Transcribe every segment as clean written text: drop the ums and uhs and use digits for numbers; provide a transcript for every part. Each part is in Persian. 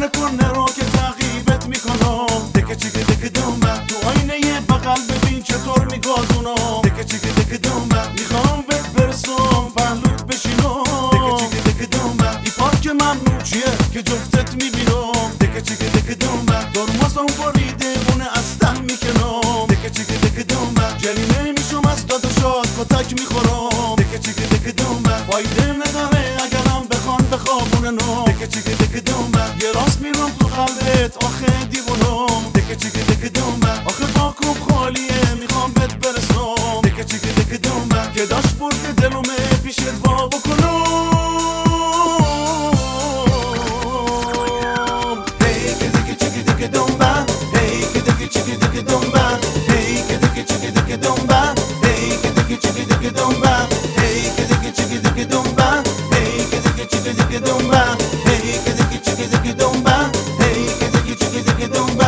نکن نرو که تعقیبت میکنم. دکه چیک دکه دنبه تو آینه یه بغل ببین چطور میگازونم. دکه چیک دکه دنبه میخوام بهت برسم پهلوت بشینم. دکه چیک دکه دنبه ای پارک ممنوع چیه که جفتت میبینم. دکه چیک دکه دنبه درماسم بریده اونه از ته میکنم. دکه چیک دکه دنبه جریمه میشم از داداشات کتک میخورم. دکه چیک دکه دنبه فایده نداره اگرم بخوان بخوابونه نو. دکه چیک دکه دنبه یه راست میرم تو قلبت آخه دیوونم. دکه چیک دکه دنبه آخه باکم خالیه میخوام بهت برسم. دکه چیک دکه دنبه که داشت برده دلومه پیشت وا بکنم. هی که دکه چیک دکه دنبه هی که دکه چیک دکه دنبه هی که دکه چیک دکه دنبه هی که دکه چیک دکه دنبه هی که دکه چیک دکه دنبه هی که دکه چیک دکه دنبه هی که دکه چیک دکه دنبه هی که دکه چیک دکه دنبه.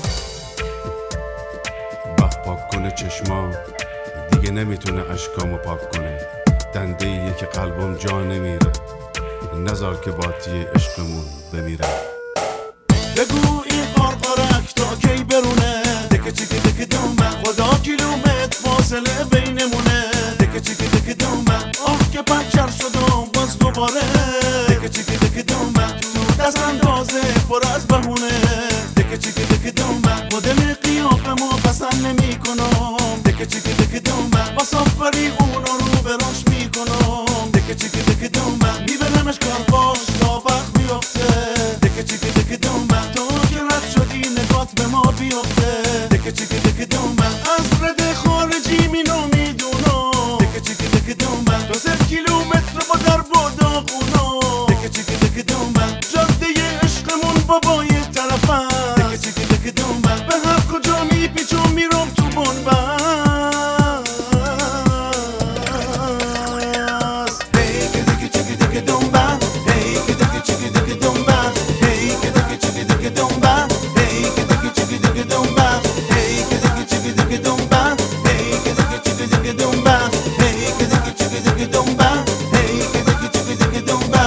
پاک کنه چشما دیگه نمیتونه اشکامو پاک کنه. دنده ایه که قلبم جا نمیره نزار که باطی عشقمون بمیره. بگو این قارقارک تا کی برونه. دکه چیک دکه دنبه خدا کیلومتر فاصله بینمونه. دکه چیک دکه دنبه آه که پنچر شدم باز دوباره. دکه چیک دکه دنبه تو دست اندازه پر از بهونه. دکه چیک دکه دنبه مدل قیافمو پسند نمی کنم. دکه چیک دکه دنبه با سافری اونو رو براش میکنم. دکه چیک دکه دنبه میبرمش کارپاش تا وقت بیفته. دکه چیک دکه دنبه تو که رد شدی نگات به ما بیفته. دکه چیک دکه دنبه از رد خارجی مینو میدونم. دکه چیک دکه دنبه 2 کیلومتر با درب و داغونم. دکه چیک دکه دنبه جاده عشقمون بابای طرفم. دکه چیک دکه دنبه به هر کجا میپیچم میرم تو بنبست. هی که دکه چیک دکه دنبه هی که دکه چیک دکه دنبه هی که دکه چیک دکه دنبه هی که دکه چیک دکه دنبه هی که دکه چیک دکه دنبه هی که دکه چیک دکه دنبه هی که دکه چیک دکه دنبه هی که دکه چیک دکه دنبه.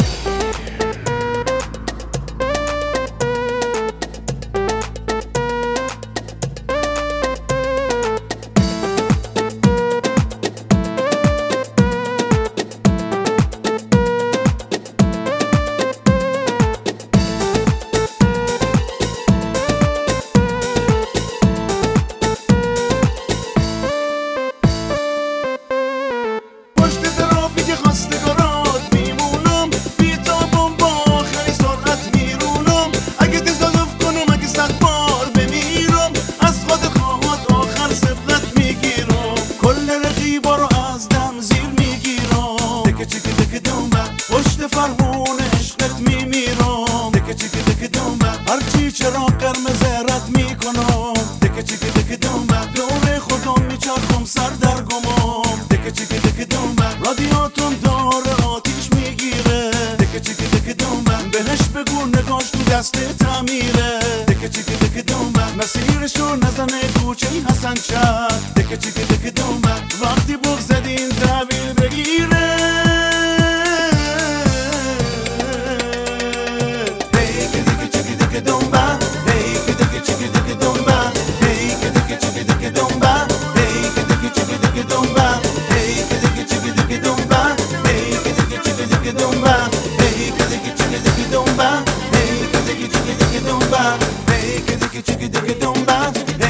پشت ترافیک خواستگارات میمونم بیتابم با آخری سرعت میرونم. اگه تصادف کنم اگه 100 بار بمیرم از خود خواهات آخر سبقت میگیرم. کل رقیبا رو از دم زیر میگیرم. دکه چیک دکه دنبه پشت فرمون عشقت میمیرم. دکه چیک دکه دنبه هرچی چرا قرمز رد میکنم. دکه چیک دکه دنبه دور خودم میچرخم سر در گمم. دکه چیک دکه دنبه رادیاتم داره آتیش میگیره. دکه چیک دکه دنبه بهش بگو نگاش تو دست تعمیره. دکه چیک دکه دنبه مسیرشو نزنه کوچه حسن چه. دکه چیک دکه دنبه وقتی بگذدین تحویل بگیره. هی که دکه چیک دکه دنبه هی که دکه چیک دکه دنبه هی که دکه چیک دکه دنبه هی که دکه چیک دکه دنبه هی که دکه چیک دکه دنبه هی که دکه چیک دکه دنبه هی که دکه چیک دکه دنبه هی که دکه چیک دکه دنبه هی که دکه چیک دکه دنبه